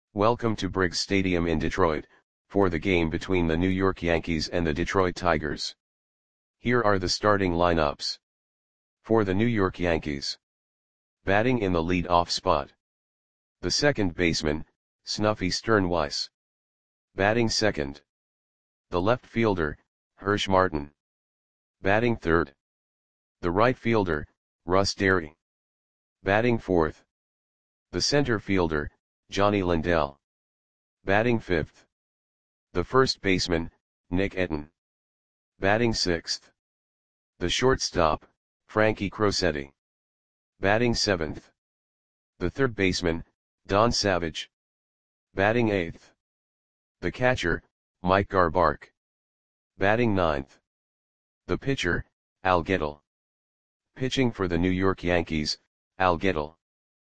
Welcome to Briggs Stadium in Detroit, for the game between the New York Yankees and the Detroit Tigers. Here are the starting lineups. For the New York Yankees. Batting in the lead-off spot. The second baseman, Snuffy Sternweiss. Batting second. The left fielder, Hirsch Martin. Batting third. The right fielder, Russ Derry. Batting fourth. The center fielder, Johnny Lindell. Batting fifth. The first baseman, Nick Etten. Batting sixth. The shortstop, Frankie Crosetti. Batting seventh. The third baseman, Don Savage. Batting eighth. The catcher, Mike Garbark. Batting ninth. The pitcher, Al Gettle. Pitching for the New York Yankees, Al Gettle.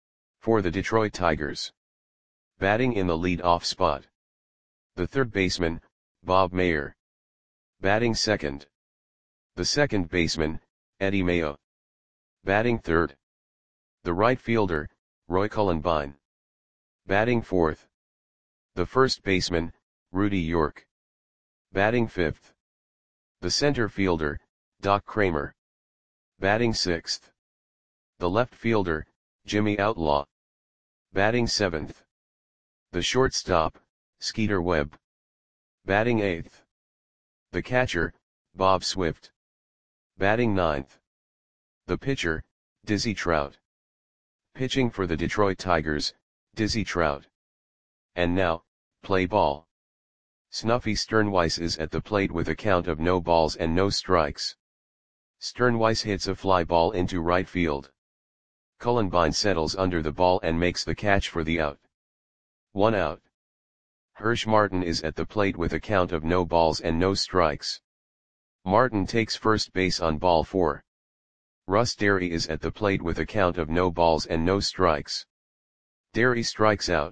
For the Detroit Tigers. Batting in the lead-off spot. The third baseman, Bob Mayer. Batting second. The second baseman, Eddie Mayo. Batting third. The right fielder, Roy Cullenbine. Batting fourth. The first baseman, Rudy York. Batting fifth. The center fielder, Doc Kramer. Batting sixth. The left fielder, Jimmy Outlaw. Batting seventh. The shortstop, Skeeter Webb. Batting eighth. The catcher, Bob Swift. Batting ninth. The pitcher, Dizzy Trout. Pitching for the Detroit Tigers, Dizzy Trout. And now, play ball. Snuffy Sternweiss is at the plate with a count of no balls and no strikes. Sternweiss hits a fly ball into right field. Cullenbine settles under the ball and makes the catch for the out. 1 out. Hirsch Martin is at the plate with a count of no balls and no strikes. Martin takes first base on ball 4. Russ Derry is at the plate with a count of no balls and no strikes. Derry strikes out.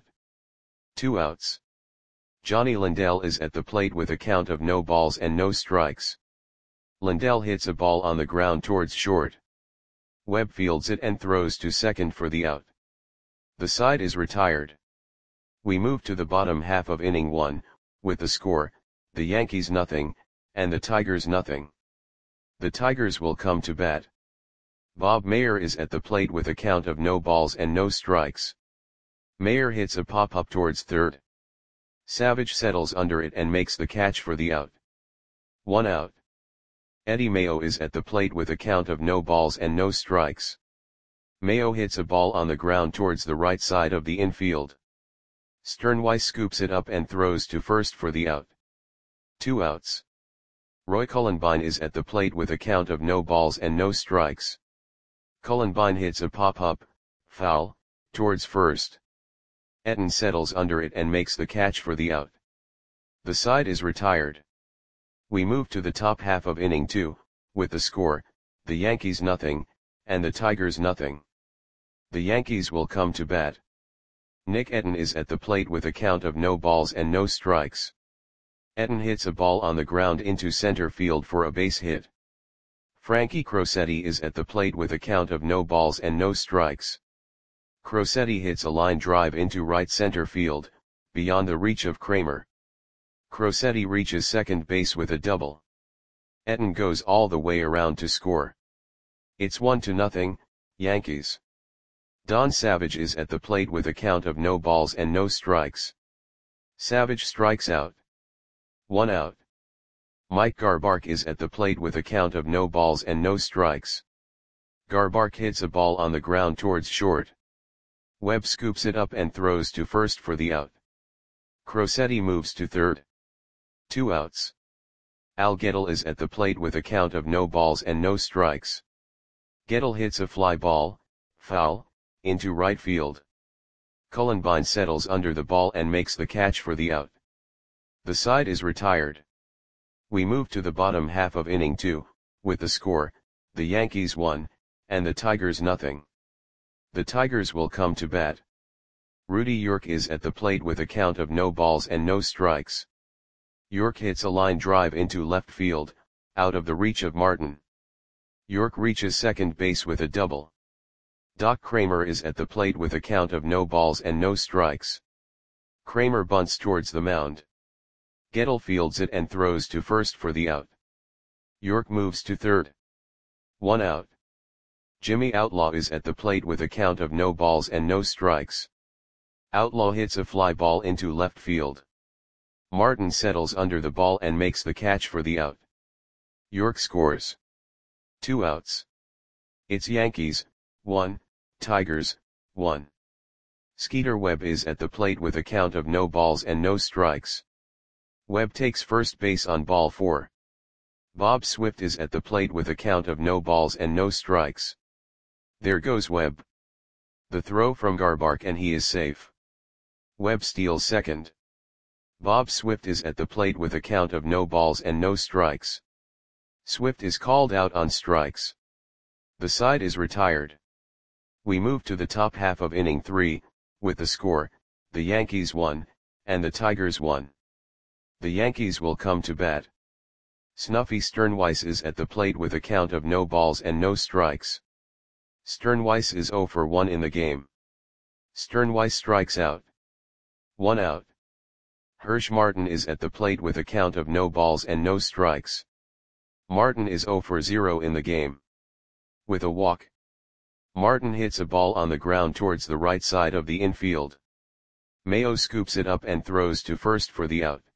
2 outs. Johnny Lindell is at the plate with a count of no balls and no strikes. Lindell hits a ball on the ground towards short. Webb fields it and throws to second for the out. The side is retired. We move to the bottom half of inning 1, with the score, the Yankees nothing, and the Tigers nothing. The Tigers will come to bat. Bob Mayer is at the plate with a count of no balls and no strikes. Mayer hits a pop-up towards third. Savage settles under it and makes the catch for the out. 1 out. Eddie Mayo is at the plate with a count of no balls and no strikes. Mayo hits a ball on the ground towards the right side of the infield. Sternweiss scoops it up and throws to first for the out. 2 outs. Roy Cullenbine is at the plate with a count of no balls and no strikes. Cullenbine hits a pop-up, foul, towards first. Etten settles under it and makes the catch for the out. The side is retired. We move to the top half of inning 2, with the score, the Yankees nothing, and the Tigers nothing. The Yankees will come to bat. Nick Etten is at the plate with a count of no balls and no strikes. Etten hits a ball on the ground into center field for a base hit. Frankie Crosetti is at the plate with a count of no balls and no strikes. Crosetti hits a line drive into right center field, beyond the reach of Kramer. Crosetti reaches second base with a double. Etten goes all the way around to score. It's 1-0, Yankees. Don Savage is at the plate with a count of no balls and no strikes. Savage strikes out. 1 out. Mike Garbark is at the plate with a count of no balls and no strikes. Garbark hits a ball on the ground towards short. Webb scoops it up and throws to first for the out. Crosetti moves to third. 2 outs. Al Gettle is at the plate with a count of no balls and no strikes. Gettle hits a fly ball, foul, into right field. Cullenbine settles under the ball and makes the catch for the out. The side is retired. We move to the bottom half of inning 2, with the score, the Yankees 1, and the Tigers nothing. The Tigers will come to bat. Rudy York is at the plate with a count of no balls and no strikes. York hits a line drive into left field, out of the reach of Martin. York reaches second base with a double. Doc Kramer is at the plate with a count of no balls and no strikes. Kramer bunts towards the mound. Gettle fields it and throws to first for the out. York moves to third. 1 out. Jimmy Outlaw is at the plate with a count of no balls and no strikes. Outlaw hits a fly ball into left field. Martin settles under the ball and makes the catch for the out. York scores. 2 outs. It's Yankees, 1, Tigers, 1. Skeeter Webb is at the plate with a count of no balls and no strikes. Webb takes first base on ball 4. Bob Swift is at the plate with a count of no balls and no strikes. There goes Webb. The throw from Garbark and he is safe. Webb steals second. Bob Swift is at the plate with a count of no balls and no strikes. Swift is called out on strikes. The side is retired. We move to the top half of inning 3, with the score, the Yankees 1, and the Tigers 1. The Yankees will come to bat. Snuffy Sternweiss is at the plate with a count of no balls and no strikes. Sternweiss is 0 for 1 in the game. Sternweiss strikes out. 1 out. Hirsch Martin is at the plate with a count of no balls and no strikes. Martin is 0 for 0 in the game. With a walk. Martin hits a ball on the ground towards the right side of the infield. Mayo scoops it up and throws to first for the out.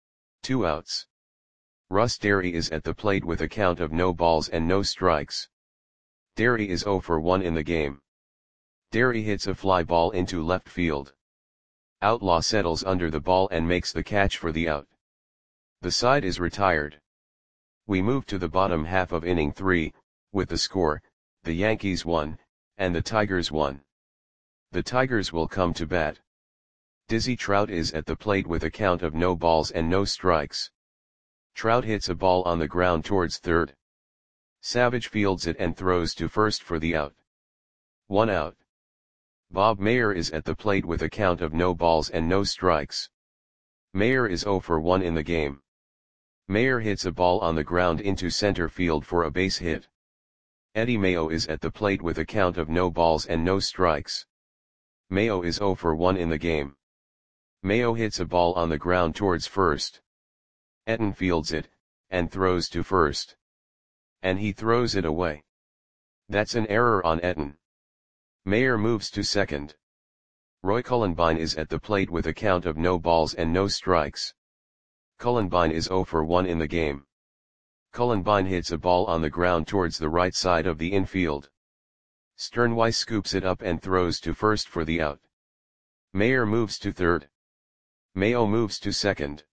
2 outs. Russ Derry is at the plate with a count of no balls and no strikes. Derry is 0 for 1 in the game. Derry hits a fly ball into left field. Outlaw settles under the ball and makes the catch for the out. The side is retired. We move to the bottom half of inning 3, with the score, the Yankees 1, and the Tigers 1. The Tigers will come to bat. Dizzy Trout is at the plate with a count of no balls and no strikes. Trout hits a ball on the ground towards third. Savage fields it and throws to first for the out. 1 out. Bob Mayer is at the plate with a count of no balls and no strikes. Mayer is 0 for 1 in the game. Mayer hits a ball on the ground into center field for a base hit. Eddie Mayo is at the plate with a count of no balls and no strikes. Mayo is 0 for 1 in the game. Mayo hits a ball on the ground towards first. Etten fields it, and throws to first. And he throws it away. That's an error on Etten. Mayer moves to second. Roy Cullenbine is at the plate with a count of no balls and no strikes. Cullenbine is 0 for 1 in the game. Cullenbine hits a ball on the ground towards the right side of the infield. Sternweiss scoops it up and throws to first for the out. Mayer moves to third. Mayo moves to second.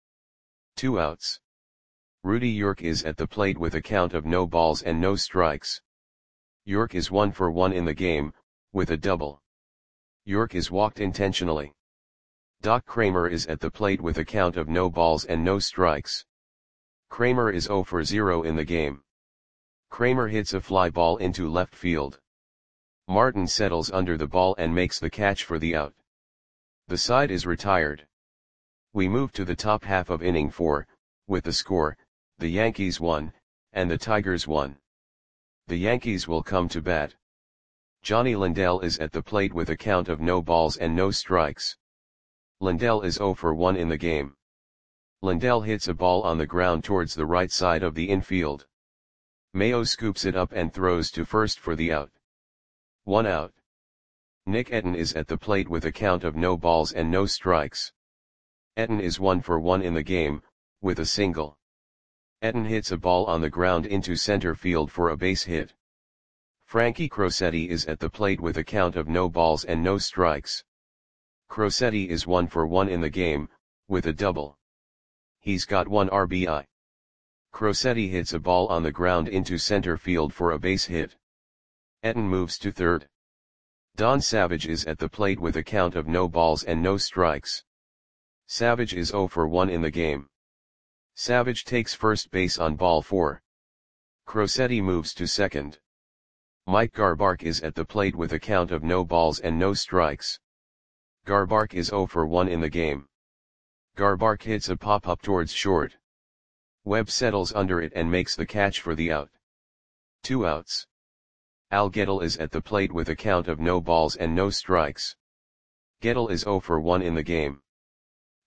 2 outs. Rudy York is at the plate with a count of no balls and no strikes. York is 1 for 1 in the game, with a double. York is walked intentionally. Doc Kramer is at the plate with a count of no balls and no strikes. Kramer is 0 for 0 in the game. Kramer hits a fly ball into left field. Martin settles under the ball and makes the catch for the out. The side is retired. We move to the top half of inning 4, with the score, the Yankees 1, and the Tigers 1. The Yankees will come to bat. Johnny Lindell is at the plate with a count of no balls and no strikes. Lindell is 0 for 1 in the game. Lindell hits a ball on the ground towards the right side of the infield. Mayo scoops it up and throws to first for the out. 1 out. Nick Etten is at the plate with a count of no balls and no strikes. Etten is 1 for 1 in the game, with a single. Etten hits a ball on the ground into center field for a base hit. Frankie Crosetti is at the plate with a count of no balls and no strikes. Crosetti is 1 for 1 in the game, with a double. He's got 1 RBI. Crosetti hits a ball on the ground into center field for a base hit. Etten moves to third. Don Savage is at the plate with a count of no balls and no strikes. Savage is 0 for 1 in the game. Savage takes first base on ball 4. Crosetti moves to second. Mike Garbark is at the plate with a count of no balls and no strikes. Garbark is 0 for 1 in the game. Garbark hits a pop-up towards short. Webb settles under it and makes the catch for the out. 2 outs. Al Gettle is at the plate with a count of no balls and no strikes. Gettle is 0 for 1 in the game.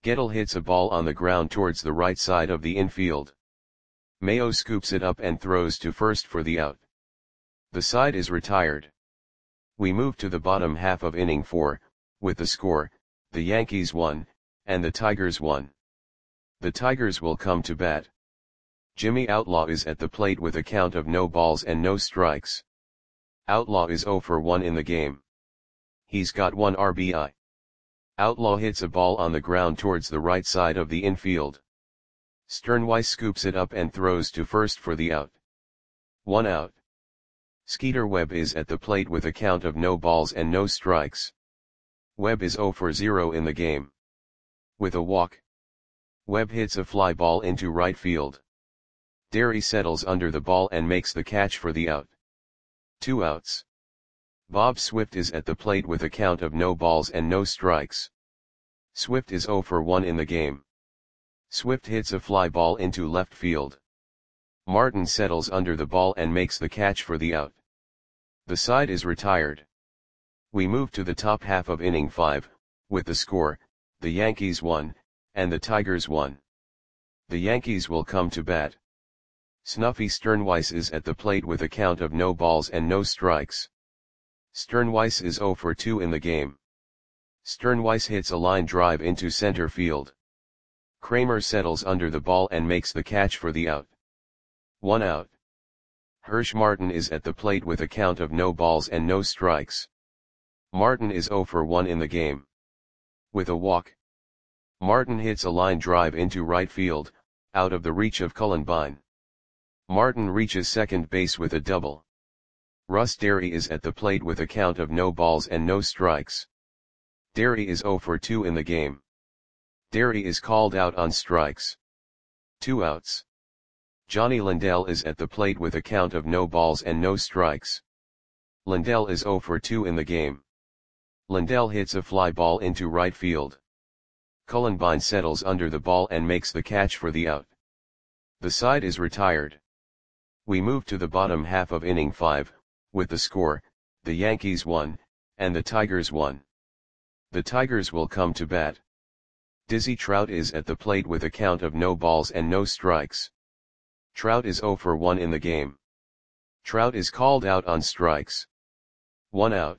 Gettle hits a ball on the ground towards the right side of the infield. Mayo scoops it up and throws to first for the out. The side is retired. We move to the bottom half of inning 4, with the score, the Yankees 1, and the Tigers 1. The Tigers will come to bat. Jimmy Outlaw is at the plate with a count of no balls and no strikes. Outlaw is 0 for 1 in the game. He's got 1 RBI. Outlaw hits a ball on the ground towards the right side of the infield. Sternweiss scoops it up and throws to first for the out. 1 out. Skeeter Webb is at the plate with a count of no balls and no strikes. Webb is 0 for 0 in the game. With a walk, Webb hits a fly ball into right field. Derry settles under the ball and makes the catch for the out. 2 outs. Bob Swift is at the plate with a count of no balls and no strikes. Swift is 0 for 1 in the game. Swift hits a fly ball into left field. Martin settles under the ball and makes the catch for the out. The side is retired. We move to the top half of inning 5, with the score, the Yankees 1, and the Tigers 1. The Yankees will come to bat. Snuffy Sternweiss is at the plate with a count of no balls and no strikes. Sternweiss is 0 for 2 in the game. Sternweiss hits a line drive into center field. Kramer settles under the ball and makes the catch for the out. 1 out. Hirsch Martin is at the plate with a count of no balls and no strikes. Martin is 0 for 1 in the game. With a walk, Martin hits a line drive into right field, out of the reach of Cullenbine. Martin reaches second base with a double. Russ Derry is at the plate with a count of no balls and no strikes. Derry is 0 for 2 in the game. Derry is called out on strikes. 2 outs. Johnny Lindell is at the plate with a count of no balls and no strikes. Lindell is 0 for 2 in the game. Lindell hits a fly ball into right field. Cullenbine settles under the ball and makes the catch for the out. The side is retired. We move to the bottom half of inning 5, with the score, the Yankees 1, and the Tigers 1. The Tigers will come to bat. Dizzy Trout is at the plate with a count of no balls and no strikes. Trout is 0 for 1 in the game. Trout is called out on strikes. 1 out.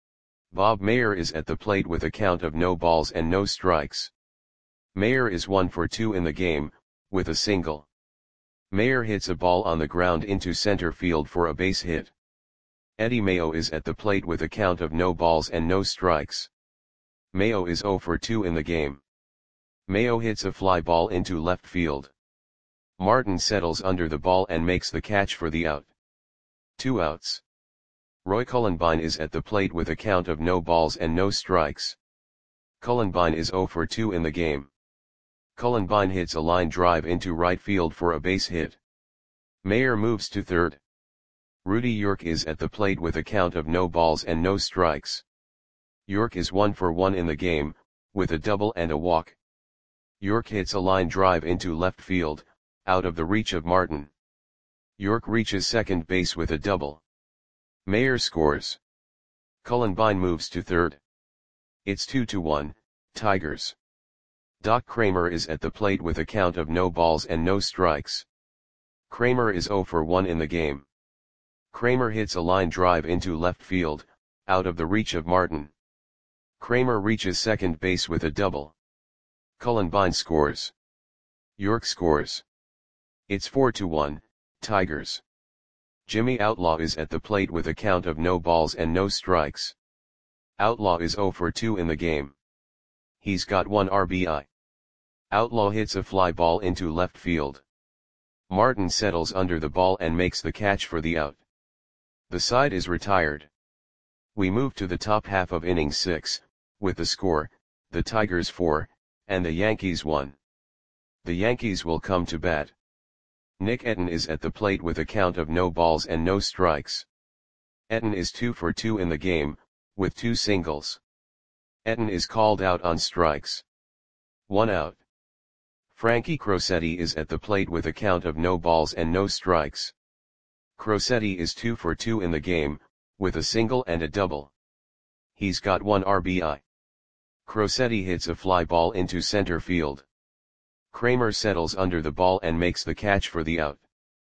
Bob Mayer is at the plate with a count of no balls and no strikes. Mayer is 1 for 2 in the game, with a single. Mayer hits a ball on the ground into center field for a base hit. Eddie Mayo is at the plate with a count of no balls and no strikes. Mayo is 0 for 2 in the game. Mayo hits a fly ball into left field. Martin settles under the ball and makes the catch for the out. 2 outs. Roy Cullenbine is at the plate with a count of no balls and no strikes. Cullenbine is 0 for 2 in the game. Cullenbine hits a line drive into right field for a base hit. Mayer moves to third. Rudy York is at the plate with a count of no balls and no strikes. York is 1 for 1 in the game, with a double and a walk. York hits a line drive into left field, out of the reach of Martin. York reaches second base with a double. Mayer scores. Cullenbine moves to third. It's 2-1, Tigers. Doc Kramer is at the plate with a count of no balls and no strikes. Kramer is 0 for 1 in the game. Kramer hits a line drive into left field, out of the reach of Martin. Kramer reaches second base with a double. Cullenbine scores. York scores. It's 4-1, Tigers. Jimmy Outlaw is at the plate with a count of no balls and no strikes. Outlaw is 0 for 2 in the game. He's got 1 RBI. Outlaw hits a fly ball into left field. Martin settles under the ball and makes the catch for the out. The side is retired. We move to the top half of inning 6, with the score, the Tigers 4, and the Yankees 1. The Yankees will come to bat. Nick Etten is at the plate with a count of no balls and no strikes. Etten is 2 for 2 in the game, with 2 singles. Etten is called out on strikes. 1 out. Frankie Crosetti is at the plate with a count of no balls and no strikes. Crosetti is 2 for 2 in the game, with a single and a double. He's got 1 RBI. Crosetti hits a fly ball into center field. Kramer settles under the ball and makes the catch for the out.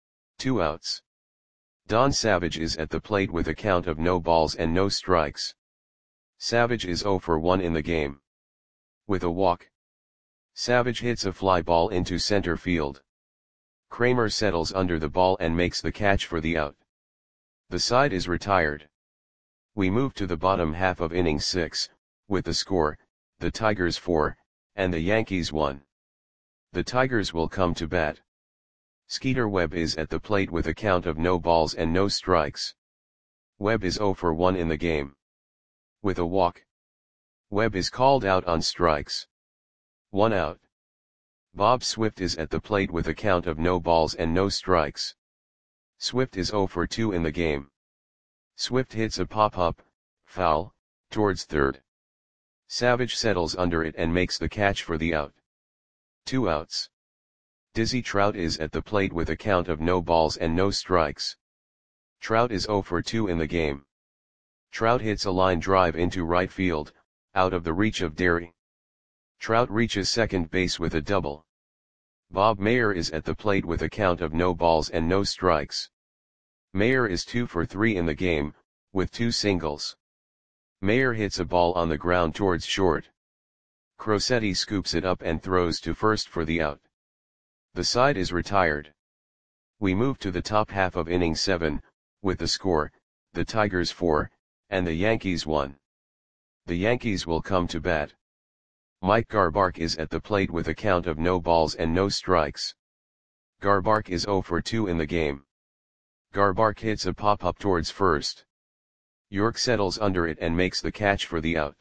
2 outs. Don Savage is at the plate with a count of no balls and no strikes. Savage is 0 for 1 in the game. With a walk, Savage hits a fly ball into center field. Kramer settles under the ball and makes the catch for the out. The side is retired. We move to the bottom half of inning 6, with the score, the Tigers 4, and the Yankees 1. The Tigers will come to bat. Skeeter Webb is at the plate with a count of no balls and no strikes. Webb is 0 for 1 in the game. With a walk, Webb is called out on strikes. 1 out. Bob Swift is at the plate with a count of no balls and no strikes. Swift is 0 for 2 in the game. Swift hits a pop-up, foul, towards third. Savage settles under it and makes the catch for the out. 2 outs. Dizzy Trout is at the plate with a count of no balls and no strikes. Trout is 0 for 2 in the game. Trout hits a line drive into right field, out of the reach of Derry. Trout reaches second base with a double. Bob Mayer is at the plate with a count of no balls and no strikes. Mayer is 2 for 3 in the game, with 2 singles. Mayer hits a ball on the ground towards short. Crosetti scoops it up and throws to first for the out. The side is retired. We move to the top half of inning 7, with the score, the Tigers 4, and the Yankees 1. The Yankees will come to bat. Mike Garbark is at the plate with a count of no balls and no strikes. Garbark is 0 for 2 in the game. Garbark hits a pop-up towards first. York settles under it and makes the catch for the out.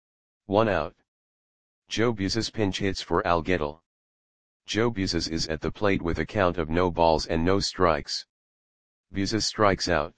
1 out. Joe Buzzes pinch hits for Al Gettle. Joe Buzzes is at the plate with a count of no balls and no strikes. Buzzes strikes out.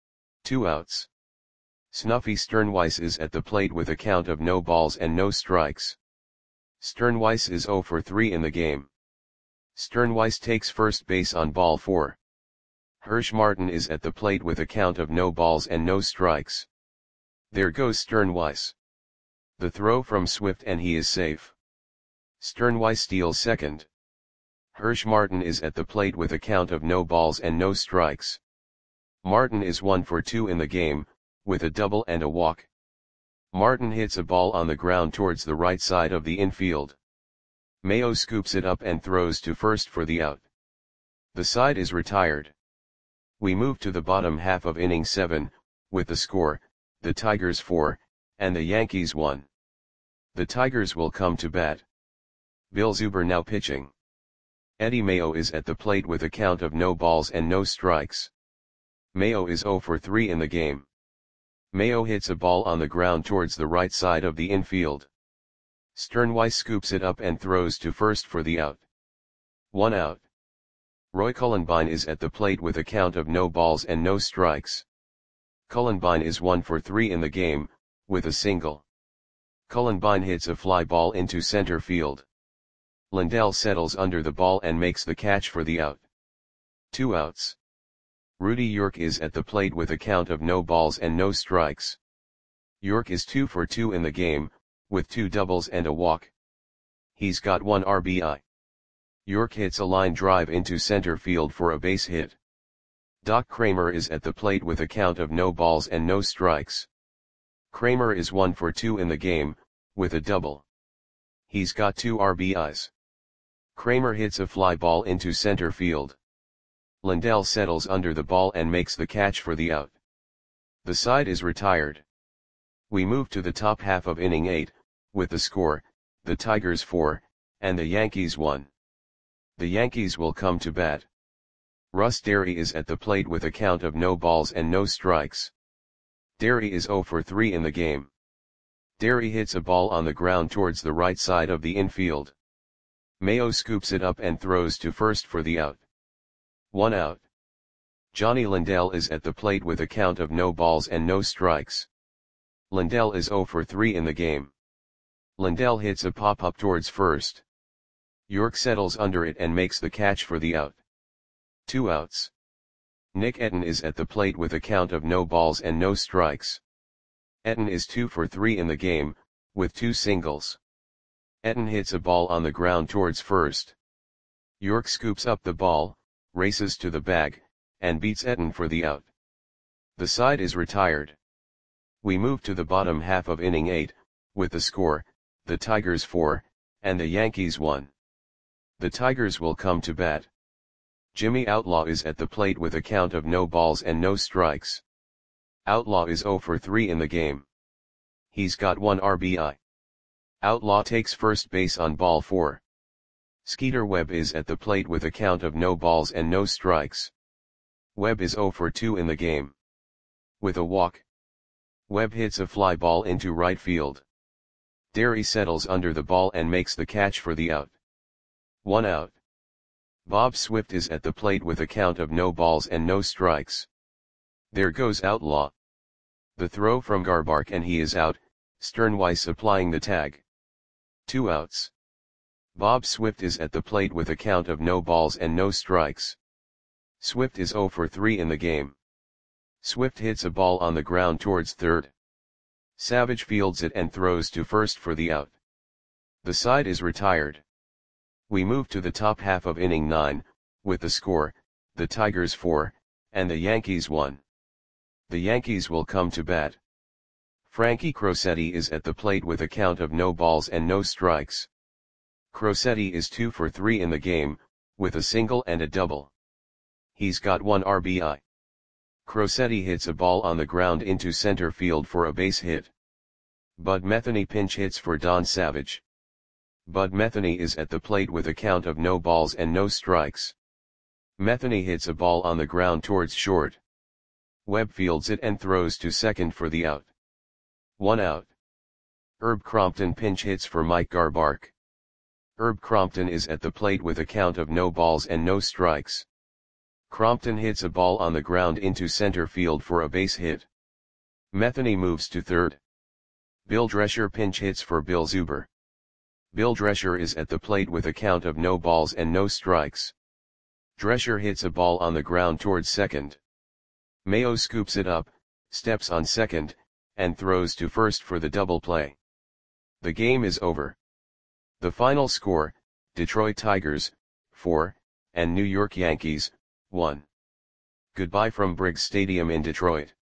2 outs. Snuffy Sternweiss is at the plate with a count of no balls and no strikes. Sternweiss is 0 for 3 in the game. Sternweiss takes first base on ball 4. Hirsch Martin is at the plate with a count of no balls and no strikes. There goes Sternweiss. The throw from Swift and he is safe. Sternweiss steals second. Hirsch Martin is at the plate with a count of no balls and no strikes. Martin is 1 for 2 in the game, with a double and a walk. Martin hits a ball on the ground towards the right side of the infield. Mayo scoops it up and throws to first for the out. The side is retired. We move to the bottom half of inning 7, with the score, the Tigers 4, and the Yankees 1. The Tigers will come to bat. Bill Zuber now pitching. Eddie Mayo is at the plate with a count of no balls and no strikes. Mayo is 0 for 3 in the game. Mayo hits a ball on the ground towards the right side of the infield. Sternweiss scoops it up and throws to first for the out. 1 out. Roy Cullenbine is at the plate with a count of no balls and no strikes. Cullenbine is 1 for 3 in the game, with a single. Cullenbine hits a fly ball into center field. Lindell settles under the ball and makes the catch for the out. 2 outs. Rudy York is at the plate with a count of no balls and no strikes. York is 2 for 2 in the game, with 2 doubles and a walk. He's got 1 RBI. York hits a line drive into center field for a base hit. Doc Kramer is at the plate with a count of no balls and no strikes. Kramer is 1 for 2 in the game, with a double. He's got 2 RBIs. Kramer hits a fly ball into center field. Lindell settles under the ball and makes the catch for the out. The side is retired. We move to the top half of inning 8, with the score, the Tigers 4, and the Yankees 1. The Yankees will come to bat. Russ Derry is at the plate with a count of no balls and no strikes. Derry is 0 for 3 in the game. Derry hits a ball on the ground towards the right side of the infield. Mayo scoops it up and throws to first for the out. 1 out. Johnny Lindell is at the plate with a count of no balls and no strikes. Lindell is 0 for 3 in the game. Lindell hits a pop-up towards first. York settles under it and makes the catch for the out. 2 outs. Nick Etten is at the plate with a count of no balls and no strikes. Etten is 2 for 3 in the game, with 2 singles. Etten hits a ball on the ground towards first. York scoops up the ball, races to the bag, and beats Etten for the out. The side is retired. We move to the bottom half of inning 8, with the score, the Tigers 4, and the Yankees 1. The Tigers will come to bat. Jimmy Outlaw is at the plate with a count of no balls and no strikes. Outlaw is 0 for 3 in the game. He's got 1 RBI. Outlaw takes first base on ball 4. Skeeter Webb is at the plate with a count of no balls and no strikes. Webb is 0 for 2 in the game. With a walk, Webb hits a fly ball into right field. Derry settles under the ball and makes the catch for the out. 1 out. Bob Swift is at the plate with a count of no balls and no strikes. There goes Outlaw. The throw from Garbark and he is out, Sternweiss applying the tag. 2 outs. Bob Swift is at the plate with a count of no balls and no strikes. Swift is 0 for 3 in the game. Swift hits a ball on the ground towards third. Savage fields it and throws to first for the out. The side is retired. We move to the top half of inning 9, with the score, the Tigers 4, and the Yankees 1. The Yankees will come to bat. Frankie Crosetti is at the plate with a count of no balls and no strikes. Crosetti is 2 for 3 in the game, with a single and a double. He's got 1 RBI. Crosetti hits a ball on the ground into center field for a base hit. Bud Metheny pinch hits for Don Savage. Bud Metheny is at the plate with a count of no balls and no strikes. Metheny hits a ball on the ground towards short. Webb fields it and throws to second for the out. 1 out. Herb Crompton pinch hits for Mike Garbark. Herb Crompton is at the plate with a count of no balls and no strikes. Crompton hits a ball on the ground into center field for a base hit. Metheny moves to third. Bill Drescher pinch hits for Bill Zuber. Bill Drescher is at the plate with a count of no balls and no strikes. Drescher hits a ball on the ground towards second. Mayo scoops it up, steps on second, and throws to first for the double play. The game is over. The final score, Detroit Tigers, 4, and New York Yankees, 1. Goodbye from Briggs Stadium in Detroit.